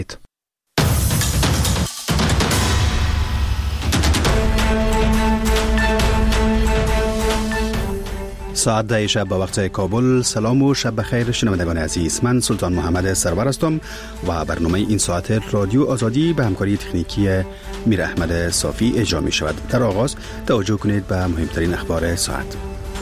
ساعت 10 شب به وقت کابل. سلام و شب بخیر شنوندگان عزیز. من سلطان محمد سرور هستم و برنامه این ساعت رادیو آزادی به همکاری تکنیکی میر احمد صافی اجرا می شود. در آغاز توجه کنید به مهمترین اخبار ساعت.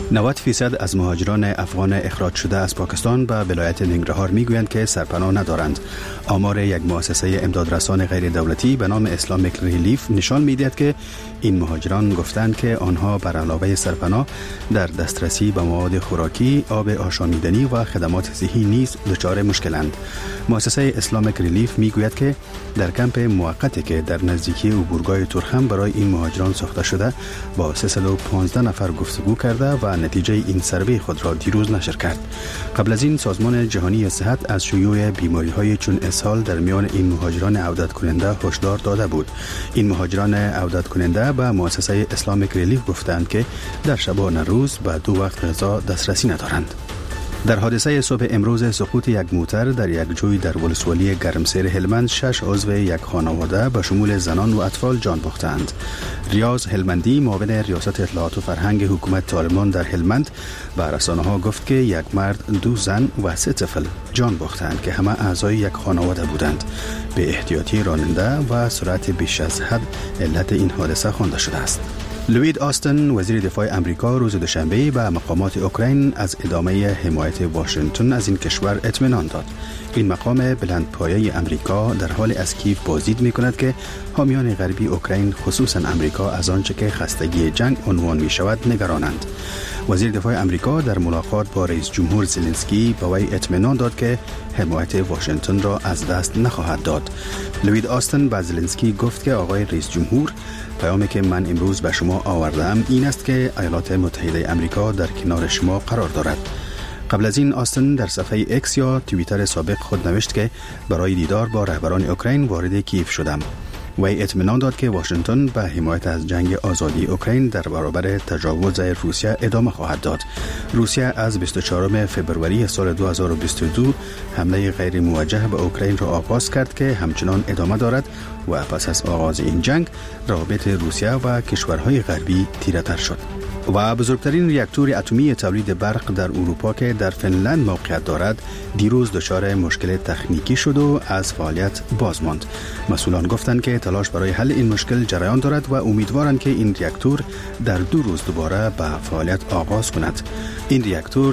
90% از مهاجران افغان اخراج شده از پاکستان به ولایت ننگرهار میگویند که سرپناه ندارند. آمار یک مؤسسه امدادرسان غیر دولتی به نام اسلامیک ریلیف نشان می‌دهد که این مهاجران گفتند که آنها بر علاوه سرپناه در دسترسی به مواد خوراکی، آب آشامیدنی و خدمات صحی نیز دچار مشکلند. مؤسسه اسلامیک ریلیف میگوید که در کمپ موقتی که در نزدیکی عبورگاه تورخم برای این مهاجران ساخته شده با 315 نفر گفتگو کرده و نتیجه این سروی خود را دیروز نشر کرد. قبل از این سازمان جهانی صحت از شیوع بیماری‌های چون اسهال در میان این مهاجران عودت کننده هشدار داده بود. این مهاجران عودت کننده به مؤسسه اسلامیک ریلیف گفتند که در شبانه روز به 2 وقت غذا دسترسی ندارند. در حادثه صبح امروز سقوط یک موتر در یک جوی در ولسوالی گرمسیر هلمند 6 عضو یک خانواده به شمول زنان و اطفال جان باختند. ریاض هلمندی معاون ریاست اطلاعات و فرهنگ حکومت طالبان در هلمند به رسانه‌ها گفت که یک مرد، 2 زن و 3 طفل جان باختند که همه اعضای یک خانواده بودند. به احتیاطی راننده و سرعت بیش از حد علت این حادثه خوانده شده است. لوید آستن وزیر دفاع امریکا روز دوشنبه به مقامات اوکراین از ادامه حمایت واشنگتن از این کشور اطمینان داد. این مقام بلندپایه امریکا در حال از کیف بازدید می‌کند که حامیان غربی اوکراین خصوصا امریکا از آنچه که خستگی جنگ عنوان می‌شود نگرانند. وزیر دفاع امریکا در ملاقات با رئیس جمهور زلنسکی به وی اطمینان داد که حمایت واشنگتن را از دست نخواهد داد. لوید آستن به زلنسکی گفت که آقای رئیس جمهور، پیامی که من امروز به شما آوردم این است که ایالات متحده امریکا در کنار شما قرار دارد. قبل از این آستن در صفحه اکس یا توییتر سابق خود نوشت که برای دیدار با رهبران اوکراین وارد کیف شدم. وی اطمینان داد که واشنگتن به حمایت از جنگ آزادی اوکراین در برابر تجاوز روسیه ادامه خواهد داد. روسیه از 24 فوریه سال 2022 حمله غیر موجه به اوکراین را آغاز کرد که همچنان ادامه دارد و پس از آغاز این جنگ روابط روسیه و کشورهای غربی تیره‌تر شد. و بزرگترین ریاکتور اتمی تولید برق در اروپا که در فنلند موقعیت دارد دیروز دچار مشکل تکنیکی شد و از فعالیت باز ماند. مسئولان گفتند که تلاش برای حل این مشکل جریان دارد و امیدوارند که این ریاکتور در 2 روز دوباره به فعالیت آغاز کند. این ریاکتور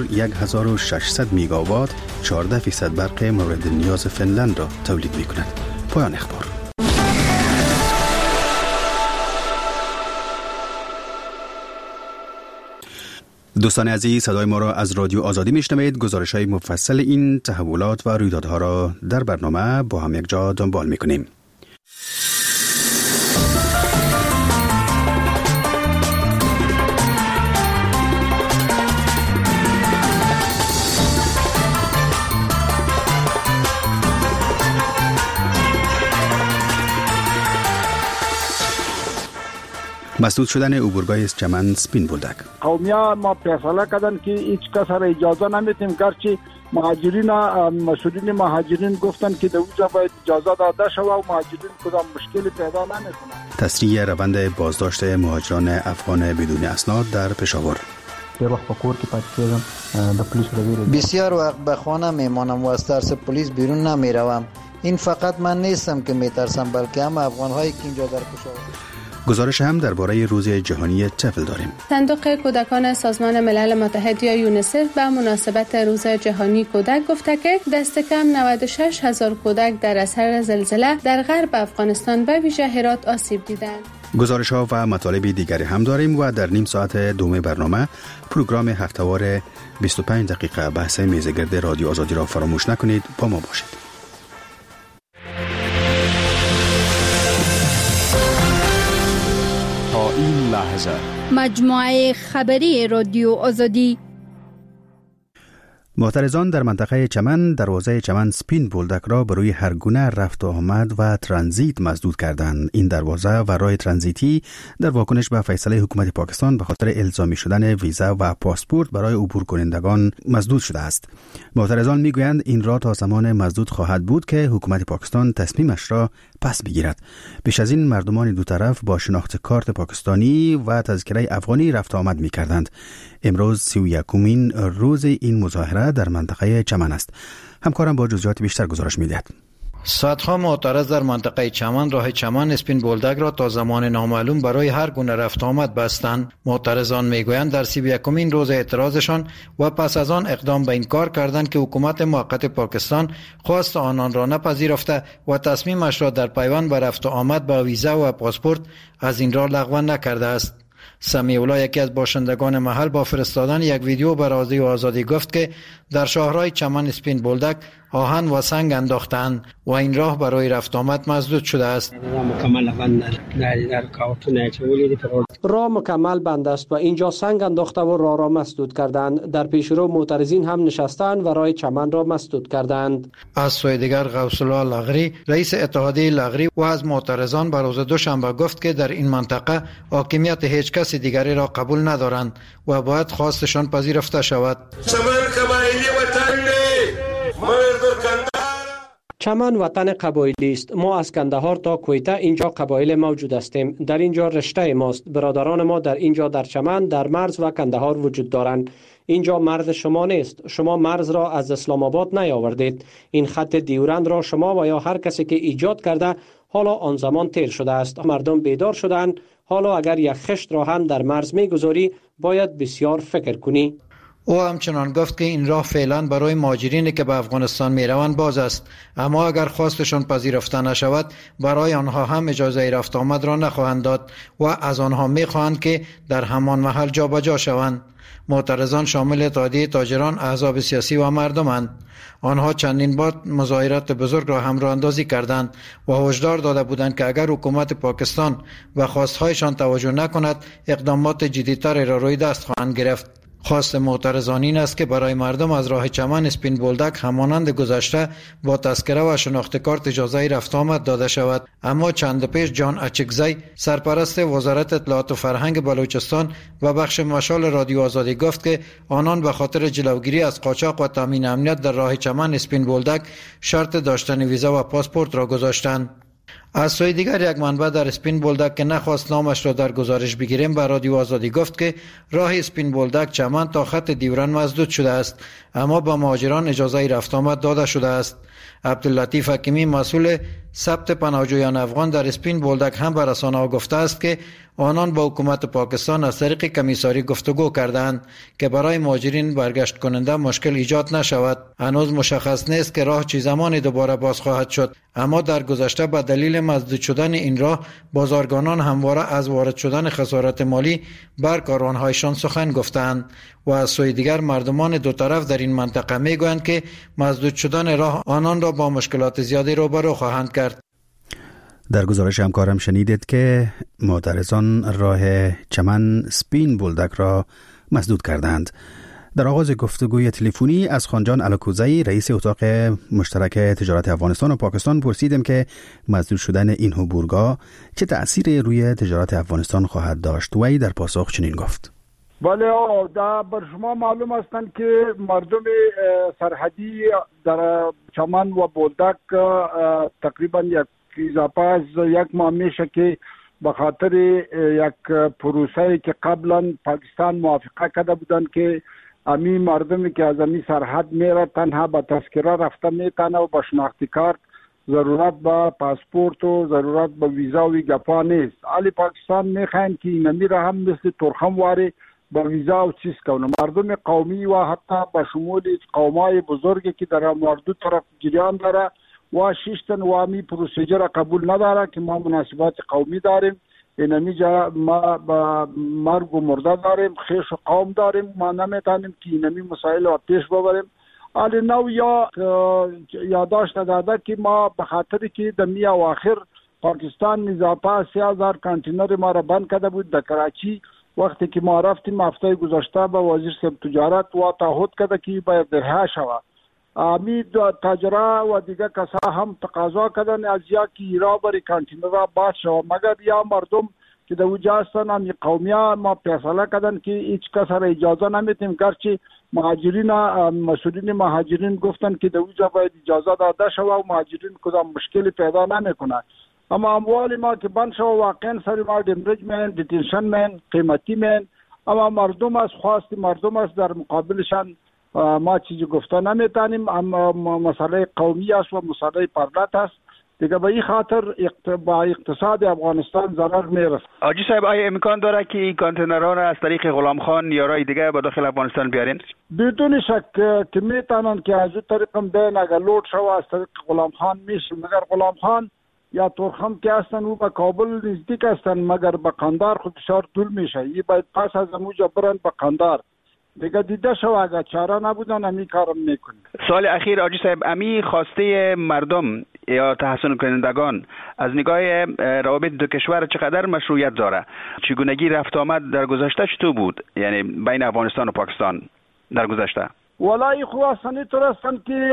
1600 میگاوات 14% برق مورد نیاز فنلند را تولید می‌کند. پایان اخبار. دوستان عزیز، صدای ما را از رادیو آزادی میشنوید. گزارش‌های مفصل این تحولات و رویدادها را در برنامه با هم یک جا دنبال می‌کنیم. مسدود شدن عبورگاه چمن سپین بولدک. قومیان ما فیصله کردن که هیچ کس را اجازه نمیدیم، گرچه مهاجرین مسئولین مهاجرین گفتن که در اونجا باید اجازه داده شود و مهاجرین کدام مشکلی پیدا نمیکنند. تسریع روند بازداشت مهاجران افغان بدون اسناد در پشاور. بسیار وقت به خانه میمانم و از ترس پلیس بیرون نمیروم. این فقط من نیستم که میترسم، بلکه هم افغان‌هایی که اینجا در پشاور. گزارش هم درباره روز جهانی طفل داریم. صندوق کودکان سازمان ملل متحد یا یونیسف به مناسبت روز جهانی کودک گفته که دست کم 96,000 کودک در اثر زلزله در غرب افغانستان به ویژه هرات آسیب دیدند. گزارش ها و مطالب دیگری هم داریم و در نیم ساعت دوم برنامه پروگرام هفتهوار 25 دقیقه بحث میزگرد رادیو آزادی را فراموش نکنید. با ما باشید. این لحظه مجموعه خبری رادیو آزادی. معترضان در منطقه چمن دروازه چمن سپین بولدک را برای هر گونه رفت و آمد و ترانزیت مسدود کردند. این دروازه و راه ترانزیتی در واکنش به فیصله حکومت پاکستان به خاطر الزامی شدن ویزا و پاسپورت برای عبور کنندگان مسدود شده است. معترضان میگویند این راه تا زمان مسدود خواهد بود که حکومت پاکستان تصمیمش را پس بگیرد. بیش از این مردمان دو طرف با شناخت کارت پاکستانی و تذکره افغانی رفت و آمد می‌کردند. امروز 31مین روز این مظاهره در منطقه چمن است. همکارم با جزئیات بیشتر گزارش می‌دهد. صدها معترض در منطقه چمن راه چمن اسپین بولدک را تا زمان نامعلوم برای هر گونه رفت آمد بستند. معترضان میگویند در 31مین روز اعتراضشان و پس از آن اقدام به این کار کردند که حکومت موقت پاکستان خواست آنان را نپذیرفته و تصمیمش را در پیوند به رفت و آمد با ویزا و پاسپورت از این راه لغو نکرده است. سمیع الله یکی از باشندگان محل با فرستادن یک ویدیو به رادیو آزادی گفت که در شاهراه چمن اسپین بولدک آهن و سنگ انداختند و این راه برای رفت آمد مسدود شده است. راه مکمل بند است و اینجا سنگ انداخته و راه را مسدود کردند. در پیشرو معترضین هم نشستند و راه چمن را مسدود کردند. از سوی دیگر غوث الله لغری رئیس اتحادیه لغری و از معترضان به روز دوشنبه گفت که در این منطقه حاکمیت هیچ کس دیگری را قبول ندارند و باید خواستشان پذیرفته شود. چمن وطن قبایلی است. ما از کندهار تا کویته اینجا قبایل موجود هستیم. در اینجا رشته ماست. برادران ما در اینجا در چمن، در مرز و کندهار وجود دارند. اینجا مرز شما نیست. شما مرز را از اسلام آباد نیاوردید. این خط دیورند را شما و یا هر کسی که ایجاد کرده حالا آن زمان تیر شده است. مردم بیدار شدند. حالا اگر یک خشت را هم در مرز میگذاری باید بسیار فکر کنی. او همچنان گفت که این راه فعلا برای مهاجرینی که به افغانستان میروند باز است، اما اگر خواستشان پذیرفته نشود برای آنها هم اجازه رفت آمد را نخواهند داد و از آنها میخواهند که در همان محل جابجا شوند. معترضان شامل اتحادیه تاجران، احزاب سیاسی و مردمند. آنها چندین بار مظاهرات بزرگ را همراه اندازی کردند و هشدار داده بودند که اگر حکومت پاکستان و خواستهایشان توجه نکند اقدامات جدی‌تر را روی دست خواهند گرفت. خواست معترضان این است که برای مردم از راه چمن اسپین بولدک همانند گذشته با تذکره و شناخت کارت اجازه رفت آمد داده شود. اما چند پیش جان اچکزی سرپرست وزارت اطلاعات و فرهنگ بلوچستان و بخش مشال رادیو آزادی گفت که آنان به خاطر جلوگیری از قاچاق و تامین امنیت در راه چمن اسپین بولدک شرط داشتن ویزا و پاسپورت را گذاشتند. از سوی دیگر یک منبع در اسپین بولدک که نخواست نامش را در گزارش بگیریم به رادیو آزادی گفت که راه اسپین بولدک چمن تا خط دیوران مسدود شده است، اما به مهاجران اجازه رفت آمد داده شده است. عبداللطیف حکیمی مسئول ثبت پناهجویان افغان در اسپین بولدک هم به رسانه‌ها گفته است که آنان با حکومت پاکستان از طریق کمیساری گفتگو کردند که برای مهاجرین برگشت کننده مشکل ایجاد نشود. هنوز مشخص نیست که راه چه زمانی دوباره باز خواهد شد، اما در گذشته به دلیل مسدود شدن این راه بازرگانان همواره از وارد شدن خسارت مالی بر کاروان‌هایشان سخن گفتند و از سوی دیگر مردمان دو طرف در این منطقه میگویند که مسدود شدن راه آنان را با مشکلات زیادی روبرو خواهند کرد. در گزارش همکارم شنیدید که معترضان راه چمن سپین بولدک را مسدود کردند. در آغاز گفتگوی تلفنی از خانجان الکوزی رئیس اتاق مشترک تجارت افغانستان و پاکستان پرسیدم که مسدود شدن این عبورگاه چه تأثیری روی تجارت افغانستان خواهد داشت. وی در پاسخ چنین گفت: بله، بر شما معلوم هستند که مردم سرحدی در چمن و بولدک تقریبا اضافه از یک ماه میشه که به خاطر یک پروسه‌ای که قبلا پاکستان موافقه کرده بودند که امی مردمی که از امی سرحد میره تنها با تذکره رفته میتونه و با شناختی کارت ضرورت به پاسپورت و ضرورت به ویزا و گپا نیست. علی پاکستان میخواین که اینمی را هم مثل ترخم واری با ویزا و چیز کنه. مردم قومی و حتی با شمول قومای بزرگی که در مردو طرف جریان داره و شیشتن و امی پروسیجر قبول نداره که ما مناسبات قومی داریم، اینمی جا ما با مرگ و مرده داریم، خیش و قوم داریم، ما نمیتونیم که اینمی مسائل رو پیش ببریم. حالی نو یا یادداشت داده که ما به خاطر که در میه و آخر پاکستان اضافه 3000 کانتینر ما را بند کرده بود در کراچی وقتی که ما رفتیم هفته گذشته با وزیر صاحب تجارت و تعهد کرده که باید رها شود. امید تاجرا و دیگر کسا هم تقاضا کردن از یا که ایرا بری کانتینرها باز شود، مگر یا مردم که در اوجا هستن هم قومیه ما فیصله کردن که هیچ کس را اجازه نمیتیم، گرچه مهاجرین مسئولین مهاجرین گفتن که در اوجا باید اجازه داده شود و مهاجرین کدام مشکلی پیدا نمیکنه. اما اموال ما که بند شود واقعا سر ما دمرج من دیتنشن من قیمتی من، اما مردم از خواست مردم است در مقابلشان ما چیزی گفته نمیتونیم. اما مسئله قومی است و مسئله پردت است دیگه، به این خاطر با اقتصاد افغانستان ضرر میرسه. حاجی صاحب آیا امکان داره که این کانتینرها را از طریق غلام خان یا راه دیگه به داخل افغانستان بیارین؟ بدون شک که میتونن که از این طریق بین اگر لود شو از طریق غلام خان میشه، مگر غلام خان یا تورخم که هستن او به کابل نزدیک هستن، مگر به قندار خود بسیار دور میشه. این باید پس از اموجا برن به قندار دیگه دیده شو، اگر چاره نبودن امی کارم میکنن. سال اخیر حاجی صاحب امی خواسته مردم یا تحسن کنندگان از نگاه روابط دو کشور چقدر مشروعیت داره؟ چگونگی رفت آمد در گذشته چطور بود، یعنی بین افغانستان و پاکستان در گذشته؟ والله خوب هستن طور هستن که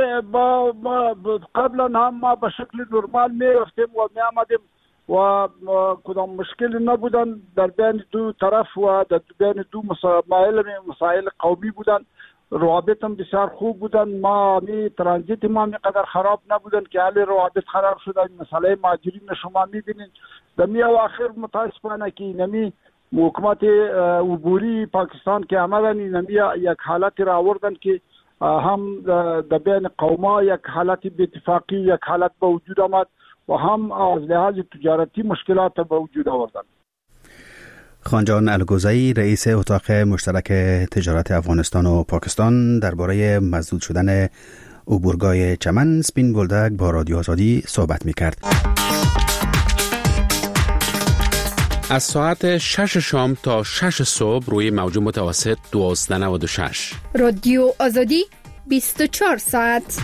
قبلا هم ما به شکل نرمال می رفتیم و می آمدیم و کدام مشکلی نبودن در بین دو طرف و در بین دو مسائل قومی بودن. روابط هم بسیار خوب بودن. ما می ترانزیت ما میقدر خراب نبودن که حالی روابط خراب شده. مسئله مهاجرین شما میبینید در می اواخر متاسفانه که نمی حکومت عبوری پاکستان که آمدن نمی یک حالتی را آوردن که هم در بین قوما یک حالتی به اتفاقی یک حالت به وجود آمد و هم از لحاظ تجارتی مشکلات به وجود آوردن. خانجان الگوزایی رئیس اتاق مشترک تجارت افغانستان و پاکستان درباره مسدود شدن عبورگاه چمن سپین بولدک با رادیو آزادی صحبت می‌کرد. از ساعت 6 شام تا 6 صبح روی موج متوسط 1296 رادیو آزادی 24 ساعت.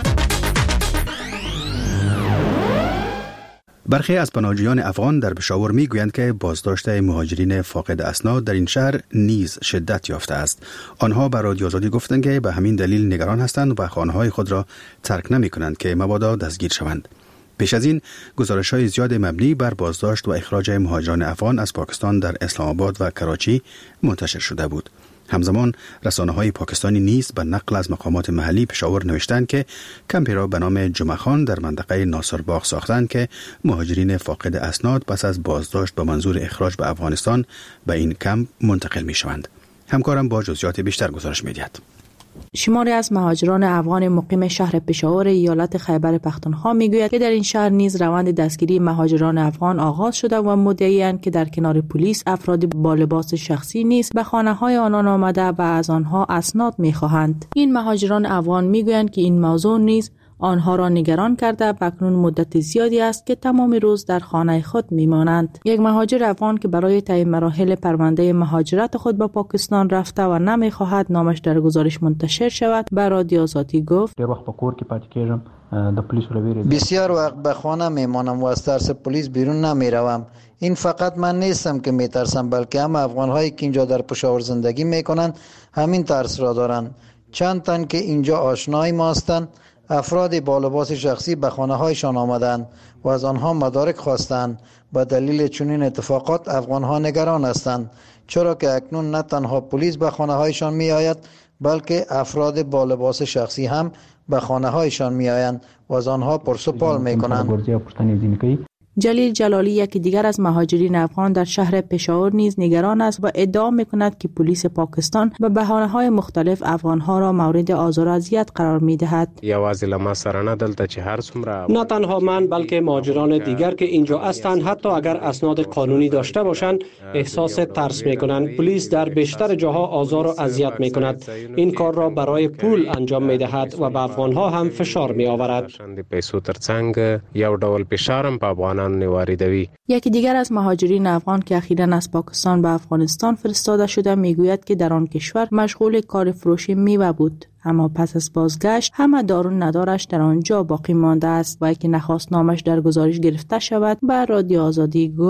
برخی از پناهجویان افغان در پشاور میگویند که بازداشت مهاجرین فاقد اسناد در این شهر نیز شدت یافته است. آنها به رادیو آزادی گفتند که به همین دلیل نگران هستند و خانه‌های خود را ترک نمی‌کنند که مبادا دستگیر شوند. پیش از این گزارش‌های زیاد مبنی بر بازداشت و اخراج مهاجران افغان از پاکستان در اسلام آباد و کراچی منتشر شده بود. همزمان رسانه‌های پاکستانی نیز به نقل از مقامات محلی پشاور نوشتند که کمپی را به نام جمعه خان در منطقه ناصرباغ ساختند که مهاجرین فاقد اسناد پس از بازداشت با منظور اخراج به افغانستان به این کمپ منتقل می‌شوند. همکارم با جزئیات بیشتر گزارش می‌دهد. شماری از مهاجران افغان مقیم شهر پشاور ایالت خیبر پختونخوا میگوید که در این شهر نیز روند دستگیری مهاجران افغان آغاز شده و مدعی‌اند که در کنار پلیس افرادی با لباس شخصی نیز به خانه‌های آنان آمده و از آنها اسناد می‌خواهند. این مهاجران افغان میگویند که این موضوع نیز آنها را نگران کرده و اکنون مدت زیادی است که تمام روز در خانه خود میمانند. یک مهاجر افغان که برای طی مراحل پرونده مهاجرت خود به پاکستان رفته و نمیخواهد نامش در گزارش منتشر شود به رادیو آزادی گفت: بسیار وقت به خانه میمانم و از ترس پلیس بیرون نمیروم. این فقط من نیستم که میترسم، بلکه هم افغان‌هایی که اینجا در پشاور زندگی میکنند همین ترس را دارند. چند تن که اینجا آشنای ما هستند افراد با لباس شخصی به خانه‌هایشان آمدند و از آنها مدارک خواستند. به دلیل چنین اتفاقات افغان‌ها نگران هستند، چرا که اکنون نه تنها پلیس به خانه‌هایشان می‌آید بلکه افراد با لباس شخصی هم به خانه‌هایشان می‌آیند و از آنها پرس‌وپال می‌کنند. جلیل جلالی یکی دیگر از مهاجرین افغان در شهر پشاور نیز نگران است و ادعا می‌کند که پلیس پاکستان به بهانه‌های مختلف افغان‌ها را مورد آزار و اذیت قرار می‌دهد. نه تنها من بلکه مهاجران دیگر که اینجا هستند حتی اگر اسناد قانونی داشته باشند احساس ترس می‌کنند. پلیس در بیشتر جاها آزار و اذیت می‌کند. این کار را برای پول انجام می‌دهد و به افغان‌ها هم فشار می‌آورد. یکی دیگر از مهاجرین افغان که اخیراً از پاکستان به افغانستان فرستاده شده میگوید که در آن کشور مشغول کار فروشی میوه بود، اما پس از بازگشت همه دار و ندارش در آنجا باقی مانده است و که نخواست نامش در گزارش گرفته شود به رادیو آزادی گفت: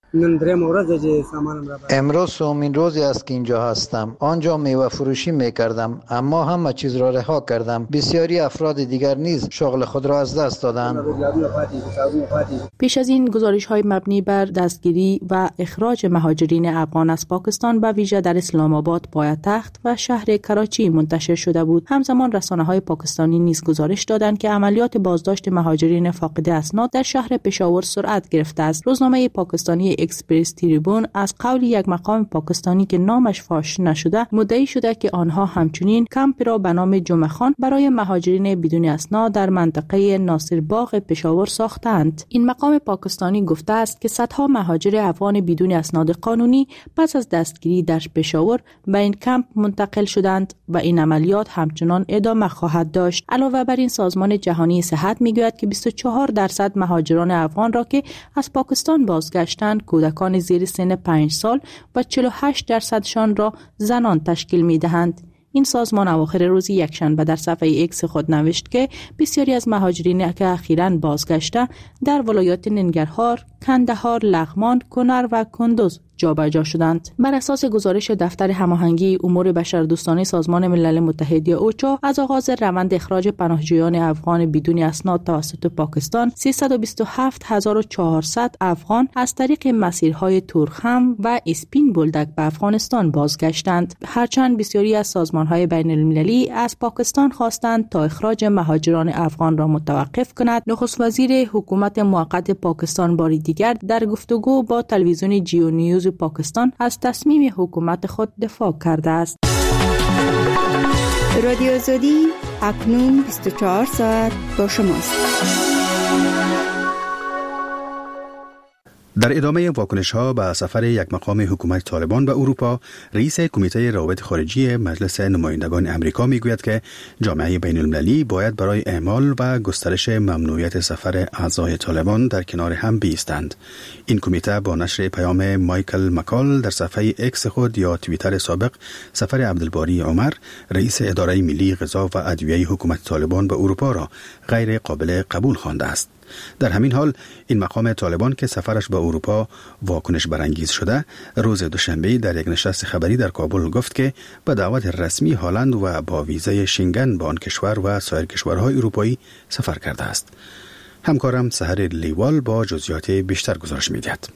امروز سومین روزی است که اینجا هستم. آنجا میوه فروشی میکردم، اما همه چیز را رها کردم. بسیاری افراد دیگر نیز شغل خود را از دست دادند. پیش از این گزارش‌های مبنی بر دستگیری و اخراج مهاجرین افغان از پاکستان به ویژه در اسلام آباد پایتخت و شهر کراچی منتشر شده بود. همزمان رسانه‌های پاکستانی نیز گزارش دادند که عملیات بازداشت مهاجرین فاقد اسناد در شهر پشاور سرعت گرفته است. روزنامه پاکستانی اکسپرس تریبون از قول یک مقام پاکستانی که نامش فاش نشده مدعی شده که آنها همچنین کمپ را به نام جمعه خان برای مهاجرین بدون اسناد در منطقه ناصر باغ پشاور ساختند. این مقام پاکستانی گفته است که صدها مهاجر افغان بدون اسناد قانونی پس از دستگیری در پشاور به این کمپ منتقل شدند و این عملیات همچنان ادامه خواهد داشت. علاوه بر این سازمان جهانی صحت میگوید که 24% مهاجران افغان را که از پاکستان بازگشتند کودکان زیر سن 5 سال و 48%شان را زنان تشکیل می‌دهند. این سازمان اواخر روز یکشنبه در صفحه ایکس خود نوشت که بسیاری از مهاجرین که اخیراً بازگشته در ولایات ننگرهار، کندهار، لغمان، کنر و کندوز جابجا شدند. بر اساس گزارش دفتر هماهنگی امور بشردوستانه سازمان ملل متحد اوچا از آغاز روند اخراج پناهجویان افغان بدون اسناد توسط پاکستان 327400 افغان از طریق مسیرهای تورخم و اسپین بولدک به افغانستان بازگشتند. هرچند بسیاری از سازمانهای بین المللی از پاکستان خواستند تا اخراج مهاجران افغان را متوقف کند، نخست وزیر حکومت موقت پاکستان باری دیگر در گفتگو با تلویزیون جیو نیوز پاکستان از تصمیم حکومت خود دفاع کرده است. رادیو آزادی اکنون 24 ساعت با شماست. در ادامه واکنش‌ها به سفر یک مقام حکومت طالبان به اروپا، رئیس کمیته روابط خارجی مجلس نمایندگان امریکا میگوید که جامعه بین المللی باید برای اعمال و گسترش ممنوعیت سفر اعضای طالبان در کنار هم بایستند. این کمیته با نشر پیام مایکل مکال در صفحه اکس خود یا توییتر سابق سفر عبدالباری عمر، رئیس اداره ملی غذا و ادویه حکومت طالبان به اروپا را غیر قابل قبول خوانده است. در همین حال این مقام طالبان که سفرش به اروپا واکنش برانگیز شده، روز دوشنبه در یک نشست خبری در کابل گفت که به دعوت رسمی هلند و با ویزای شنگن به آن کشور و سایر کشورهای اروپایی سفر کرده است. همکارم سحر لیوال با جزئیات بیشتر گزارش می‌دهد.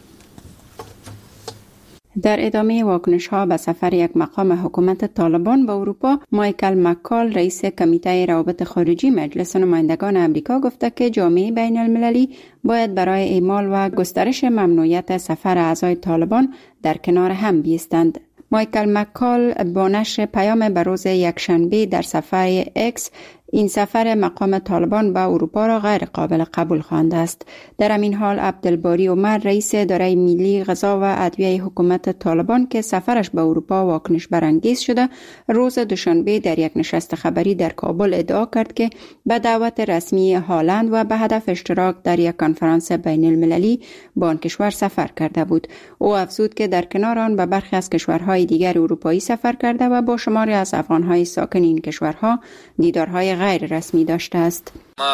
در ادامه واکنش‌ها به سفر یک مقام حکومت طالبان به اروپا، مایکل مکال رئیس کمیته روابط خارجی مجلس نمایندگان امریکا گفته که جامعه بین المللی باید برای اعمال و گسترش ممنوعیت سفر اعضای طالبان در کنار هم بایستند. مایکل مکال با نشر پیام به روز یکشنبه در صفحه اکس این سفر مقام طالبان به اروپا را غیر قابل قبول خوانده است. در همین حال عبدالباری عمر رئیس اداره ملی غذا و ادویه حکومت طالبان که سفرش به اروپا واکنش برانگیز شده، روز دوشنبه در یک نشست خبری در کابل ادعا کرد که به دعوت رسمی هلند و به هدف اشتراک در یک کنفرانس بین المللی با آن کشور سفر کرده بود. او افزود که در کنار آن به برخی از کشورهای دیگر اروپایی سفر کرده و با شماری از افغانهای ساکن این کشورها دیدارهای غیر رسمی داشته است.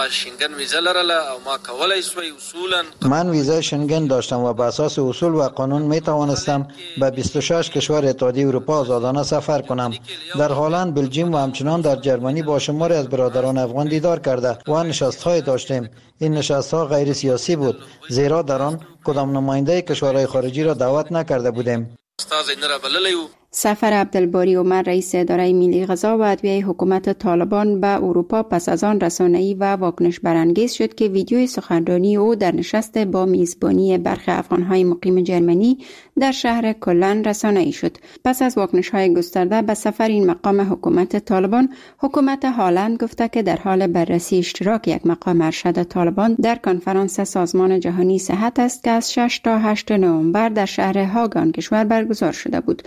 من ویزای شنگن داشتم و به اساس اصول و قانون می توانستم به 26 کشور اتحادیه اروپا آزادانه سفر کنم. در هلند، بلژیم و همچنان در جرمنی با شماری از برادران افغان دیدار کرده و نشست‌های داشتیم. این نشست‌ها غیر سیاسی بود، زیرا در آن کدام نماینده کشورهای خارجی را دعوت نکرده بودیم. سفر عبدالباری عمر رئیس اداره ملی غذا و ادویه حکومت طالبان به اروپا پس از آن رسانه‌ای و واکنش برانگیز شد که ویدیوی سخنرانی او در نشست با میزبانی برخی افغان‌های مقیم جرمنی در شهر کلن رسانه‌ای شد. پس از واکنش‌های گسترده به سفر این مقام حکومت طالبان، حکومت هلند گفته که در حال بررسی اشتراک یک مقام ارشد طالبان در کنفرانس سازمان جهانی صحت است که از 6 تا 8 نوامبر در شهر هاگ آن کشور برگزار شده بود. همچنین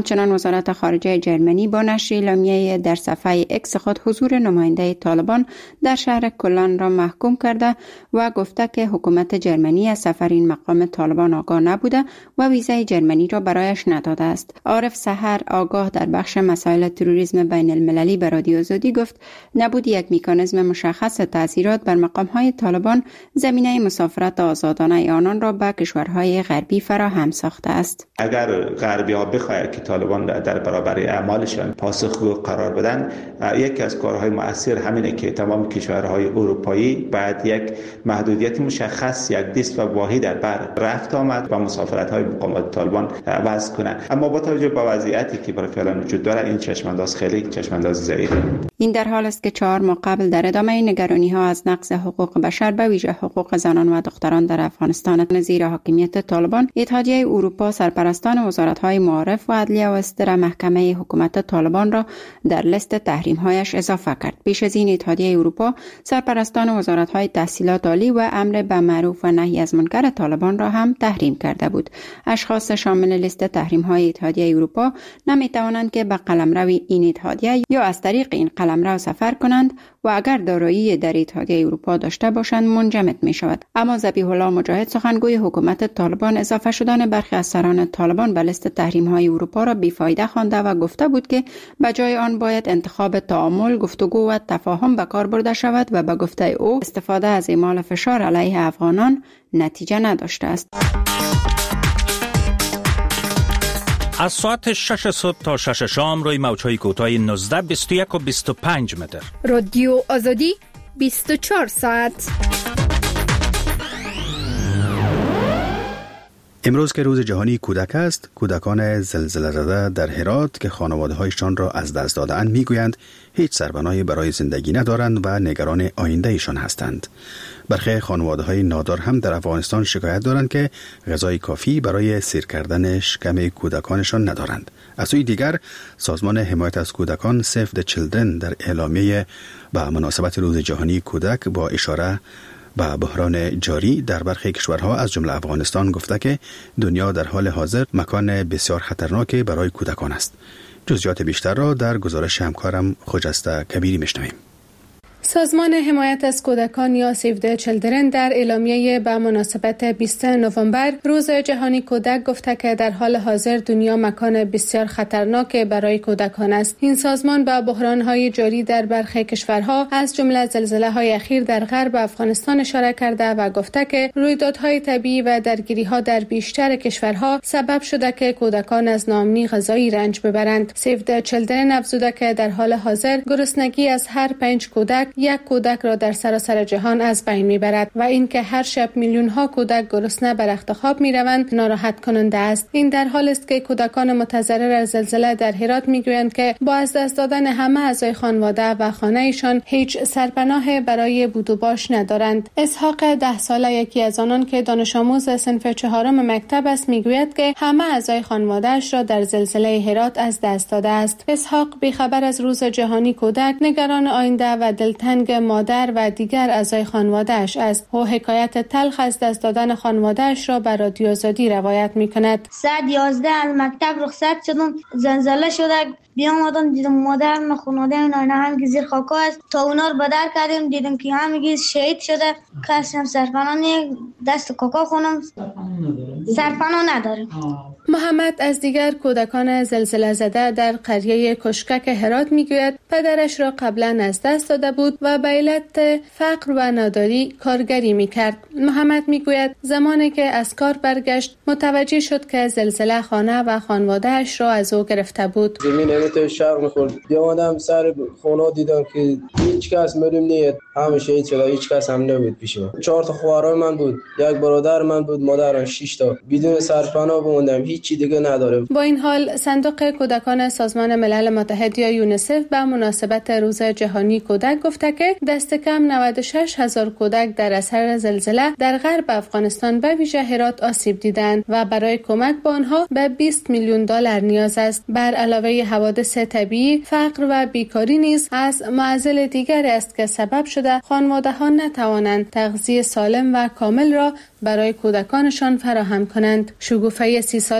همچنان وزارت خارجه جرمنی با نشر اعلامیه در صفحه اکس خود حضور نماینده طالبان در شهر کلان را محکوم کرده و گفته که حکومت جرمنی از سفر این مقام طالبان آگاه نبوده و ویزای جرمنی را برایش نداده است. عارف سحر آگاه در بخش مسائل تروریسم بین المللی به رادیو آزادی گفت نبود یک مکانیزم مشخص تاثیرات بر مقام‌های طالبان زمینه مسافرت آزادانه آنان را به کشورهای غربی فراهم ساخته است. اگر غربی‌ها بخواهند که طالبان در برابر اعمالشان پاسخگو قرار بدن، یکی از کارهای مؤثر همینه که تمام کشورهای اروپایی بعد یک محدودیت مشخص، یک دست و واحد بر رفت آمد و مسافرت‌های مقامات طالبان وضع کنند. اما با توجه به وضعیتی که برای فعلا وجود داره، این چشمانداز خیلی چشمانداز ضعیفه. این در حال است که 4 ماه قبل در ادامه نگرانی‌ها از نقض حقوق بشر به ویژه حقوق زنان و دختران در افغانستان زیر حاکمیت طالبان، اتحادیه اروپا سرپرستان وزارت‌های معارف و عدلیه و استر محکمه حکومت طالبان را در لیست تحریم‌هایش اضافه کرد. پیش از این اتحادیه اروپا سرپرستان وزارت‌های تحصیلات عالی و امر به معروف و نهی از منکر طالبان را هم تحریم کرده بود. اشخاص شامل لیست تحریم‌های اتحادیه اروپا نمی‌توانند که به قلمرو این اتحادیه یا از طریق این قلمرو سفر کنند و اگر دارایی در اتحادیه اروپا داشته باشند منجمد می‌شود. اما ذبیح الله مجاهد سخنگوی حکومت طالبان اضافه شدن برخی از سران طالبان به لیست تحریم‌های اروپا را بیفایده خوانده و گفته بود که به جای آن باید انتخاب تعامل، گفتگو و تفاهم به کار برده شود و به گفته او استفاده از اعمال فشار علیه افغانان نتیجه نداشته است. از ساعت 6 صبح تا 6 شام روی موج‌های کوتاه 19، 21 و 25 متر. رادیو آزادی 24 ساعت. امروز که روز جهانی کودک است، کودکان زلزله زده در هرات که خانواده‌هایشان را از دست داده‌اند میگویند هیچ سرپناهی برای زندگی ندارند و نگران آینده‌شان هستند. برخی خانواده‌های نادار هم در افغانستان شکایت دارند که غذای کافی برای سیر کردن شکم کودکانشان ندارند. از سوی دیگر سازمان حمایت از کودکان سیو د چیلدرن در اعلامیه به مناسبت روز جهانی کودک با اشاره به بحران جاری در برخی کشورها از جمله افغانستان گفته که دنیا در حال حاضر مکان بسیار خطرناک برای کودکان است. جزئیات بیشتر را در گزارش همکارم خجسته کبیری میشنویم. سازمان حمایت از کودکان یا سیو د چیلدرن در اعلامیه به مناسبت 20 نوامبر روز جهانی کودک گفته که در حال حاضر دنیا مکان بسیار خطرناک برای کودکان است. این سازمان با بحران‌های جاری در برخی کشورها از جمله زلزله‌های اخیر در غرب افغانستان اشاره کرده و گفته که رویدادهای طبیعی و درگیری‌ها در بیشتر کشورها سبب شده که کودکان از ناامنی غذایی رنج ببرند. سیو د چیلدرن افزوده که در حال حاضر گرسنگی از هر 5 کودک یک کودک را در سراسر جهان از بین میبرد و اینکه هر شب میلیون ها کودک گرسنه بر رخت خواب میروند ناراحت کننده است. این در حالی است که کودکان متضرر از زلزله در هرات میگویند که با از دست دادن همه اعضای خانواده و خانه ایشان هیچ سرپناه برای بود و باش ندارند. اسحاق 10 ساله یکی از آنان که دانش آموز صنف 4 مکتب است میگوید که همه اعضای خانواده‌اش را در زلزله هرات از دست داده است. اسحاق بی‌خبر از روز جهانی کودک نگران آینده و دلتنگ مادر و دیگر اعضای خانواده‌اش است. او حکایت تلخ از دست دادن خانواده‌اش را بر رادیو آزادی روایت می‌کند. ساعت 11 از مکتب رخصت شدم، زلزله شده، بیام آمدم دیدم مادرم خانواده اینا همگی زیر خاک است. تا اونا رو بدر کردیم دیدم که همگی شهید شده. کسی هم سرپناه دست کاکا خونم سرپناه نداریم. محمد از دیگر کودکان زلزله زده در قریه کشکک هرات میگوید پدرش را قبلا از دست داده بود و به علت فقر و ناداری کارگری میکرد. محمد میگوید زمانی که از کار برگشت متوجه شد که زلزله خانه و خانواده‌اش را از او گرفته بود. زمین همه شرق میخورد. بیامدم سر خونه دیدم که هیچ کس مریم نیست، همه شهید شده، هیچ کس هم نبود پیش من. 4 تا خواهرای من بود، یک برادر من بود، مادرم 6 تا. بدون سرپناه موندم، هیچی دیگه ندارم. با این حال صندوق کودکان سازمان ملل متحد یا یونیسف به مناسبت روز جهانی کودک گفته که دست کم 96,000 کودک در اثر زلزله در غرب افغانستان به ویژه هرات آسیب دیدند و برای کمک به آنها به 20 میلیون دلار نیاز است. بر علاوه حوادث طبیعی، فقر و بیکاری نیز از معضل دیگر است که سبب شده خانواده‌ها نتوانند تغذیه سالم و کامل را برای کودکانشان فراهم کنند. شگوفه 30 ساله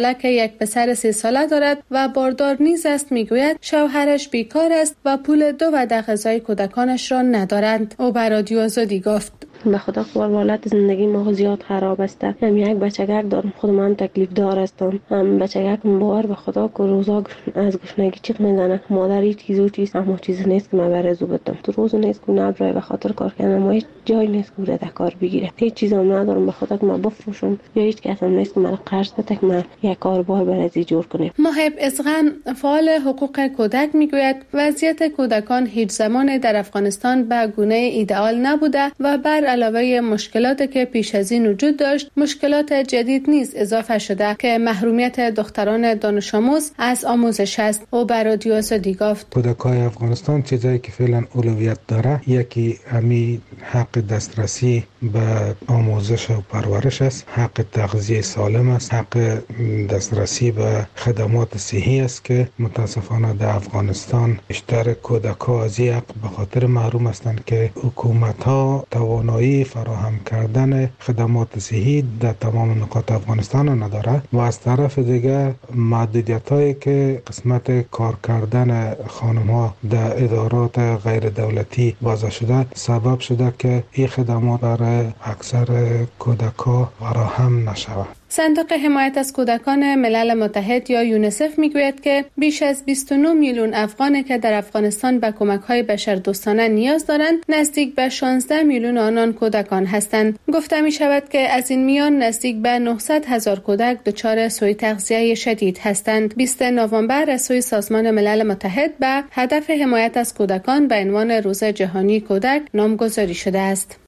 ساله که یک پسر 3 ساله دارد و باردار نیز است میگوید شوهرش بیکار است و پول 2 وعده غذای کودکانش را ندارند. او به رادیو آزادی گفت به خدا حالت زندگی ما زیاد خراب است. هم یک بچگک دارم، خود من تکلیف دار هستم. هم بچگک باور به خدا که روزا از گشنگی چیق میزنه. مادر هیچ چیز اما چیزی نیست که من برزو بدم. تو روز نیست که نبرای به خاطر کار کردن، ما هیچ جای نیست که بره کار بگیره. هیچ چیزی هم ندارم به خدا که من بفروشم یا هیچ کس هم نیست که من قرض بده که من یک کاروبار برای جور کنم. محب اسغن فعال حقوق کودک میگوید وضعیت کودکان هیچ زمان در افغانستان به گونه ایدئال نبوده و بر علاوه مشکلاتی که پیش از این وجود داشت، مشکلات جدید نیز اضافه شده که محرومیت دختران دانش آموز از آموزش است. او بر رادیو آزادی گفت کودکای افغانستان چیزایی که فعلا اولویت داره یکی همی حق دسترسی به آموزش و پرورش است، حق تغذیه سالم است، حق دسترسی به خدمات صحی است که متاسفانه در افغانستان بیشتر کودکا از این حق به خاطر محروم هستند که حکومت ها توانایی فراهم کردن خدمات صحی در تمام نقاط افغانستان نداره و از طرف دیگه محدودیت هایی که قسمت کار کردن خانم ها در ادارات غیر دولتی وضع شده سبب شده که این خدمات برای اکثر کودکا فراهم نشود. صندوق حمایت از کودکان ملل متحد یا یونیسف میگوید که بیش از 29 میلیون افغانی که در افغانستان به کمک‌های بشردوستانه نیاز دارند، نزدیک به 16 میلیون آنان کودکان هستند. گفته می شود که از این میان نزدیک به 900,000 کودک دچار سوء تغذیه شدید هستند. 20 نوامبر از سوی سازمان ملل متحد به هدف حمایت از کودکان به عنوان روز جهانی کودک نامگذاری شده است.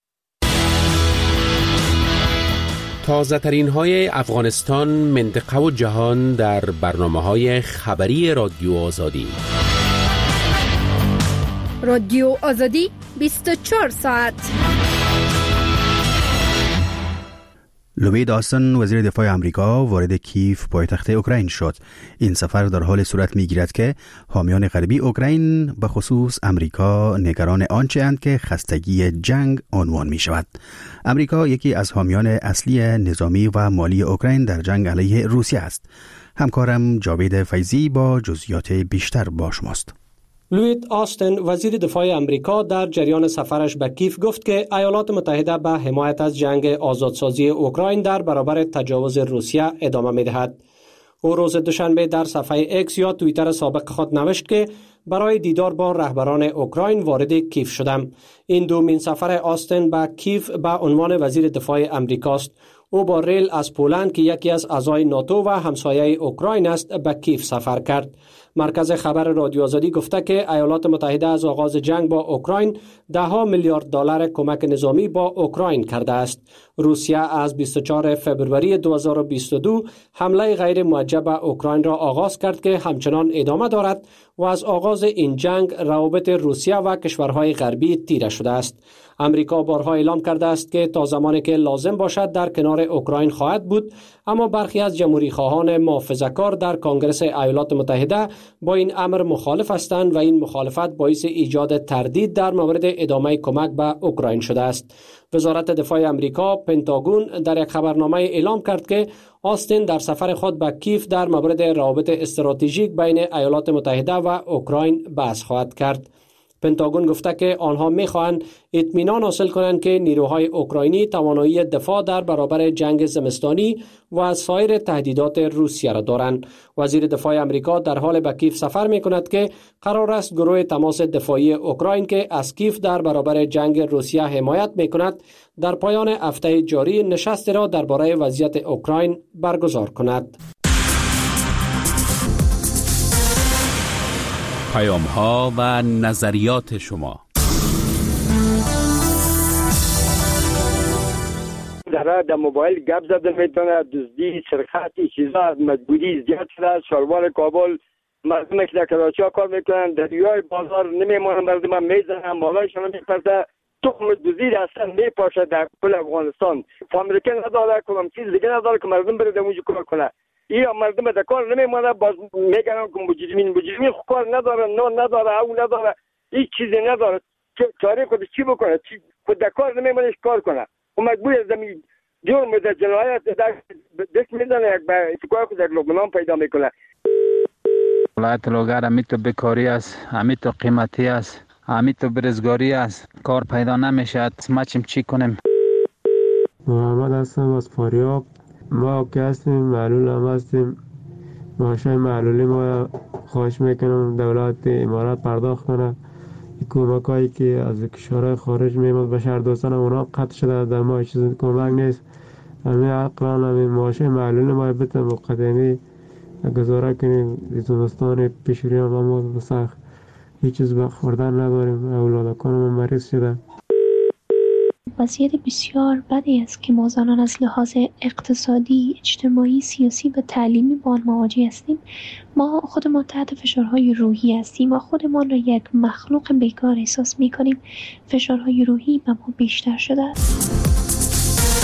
تازه ترین های افغانستان، منطقه و جهان در برنامه‌های خبری رادیو آزادی. رادیو آزادی 24 ساعت. لوید آستن وزیر دفاع آمریکا وارد کیف پایتخت اوکراین شد. این سفر در حال صورت می‌گیرد که حامیان غربی اوکراین به خصوص آمریکا نگران آنچه اند که خستگی جنگ عنوان می‌شود. آمریکا یکی از حامیان اصلی نظامی و مالی اوکراین در جنگ علیه روسیه است. همکارم جاوید فیضی با جزئیات بیشتر با شماست. لوید آستن وزیر دفاع آمریکا در جریان سفرش به کیف گفت که ایالات متحده به حمایت از جنگ آزادسازی اوکراین در برابر تجاوز روسیه ادامه می‌دهد. او روز دوشنبه در صفحه اکس یا توییتر سابق خود نوشت که برای دیدار با رهبران اوکراین وارد کیف شدم. این دومین سفر آستن به کیف به عنوان وزیر دفاع آمریکاست. او با ریل از پولند که یکی از اعضای ناتو و همسایه اوکراین است به کیف سفر کرد. مرکز خبر رادیو آزادی گفته که ایالات متحده از آغاز جنگ با اوکراین $10 میلیارد کمک نظامی با اوکراین کرده است. روسیه از 24 فبروری 2022 حمله غیر موجه به اوکراین را آغاز کرد که همچنان ادامه دارد و از آغاز این جنگ روابط روسیه و کشورهای غربی تیره شده است. امریکا بارها اعلام کرده است که تا زمانی که لازم باشد در کنار اوکراین خواهد بود، اما برخی از جمهوری خواهان محافظه‌کار در کنگره ایالات متحده با این امر مخالف هستند و این مخالفت باعث ایجاد تردید در مورد ادامه کمک به اوکراین شده است. وزارت دفاع آمریکا پنتاگون در یک خبرنامه اعلام کرد که آستن در سفر خود به کیف در مورد روابط استراتژیک بین ایالات متحده و اوکراین بحث خواهد کرد. پنتاگون گفته که آنها می‌خواهند اطمینان حاصل کنند که نیروهای اوکراینی توانایی دفاع در برابر جنگ زمستانی و از سایر تهدیدات روسیه را دارند. وزیر دفاع آمریکا در حال به کیف سفر می‌کند که قرار است گروه تماس دفاعی اوکراین که از کیف در برابر جنگ روسیه حمایت می‌کند در پایان هفته جاری نشستی را درباره وضعیت اوکراین برگزار کند. پیام‌ها و نظریات شما. در موبایل گپ زدن میتونه، دزدی، سرقت، چیزا مجبوری زیاد شده. شلوار کابل مردم که در کراچی ها کار میکنن در یای بازار نمیمونن، مردم میزنن، مالایشون میپرسه. تخم دزدی اصلا میپاشه در کل افغانستان. فامیلیکن نداره، کدام چیز دیگه نداره که مردم بره در اونجا کار کنه. یا مردم در کار نمیمونه، باز میگن که مجرمین کار نداره، نان نداره، او نداره، هیچ چیزی نداره. کاری خود چی بکنه؟ خود در کار نمیمونه کار کنه. و مجبور از زمین جرم در جنایت در دست میزنه یک به اتکای خود در لبنان پیدا میکنه. ولایت لوگر امیتو بکاری است، امیتو قیمتی است، امیتو برزگاری است، کار پیدا نمیشد. ما چی کنیم؟ محمد هستم از فاریاب. ما که هستیم معلول هم هستیم. معاشای معلولی ما خواهش میکنم دولت امارات پرداخت کنه. کمک هایی که از کشورهای خارج میمد به شهر دوستان اونا قطع شده، در ما چیز کمک نیست. همین عقلان همین معاشای معلولی ما بتن مقدمی گزاره کنیم. زمستان پیشوری هم ما بسخ هیچ چیز به خوردن نداریم. اولادکان ما مریض شده. وضعیت بسیار بدی است که ما زنان از لحاظ اقتصادی، اجتماعی، سیاسی و تعلیمی با آن مواجه هستیم. ما خودمان تحت فشارهای روحی هستیم و خودمان را یک مخلوق بیکار احساس می کنیم. فشارهای روحی به ما بیشتر شده است.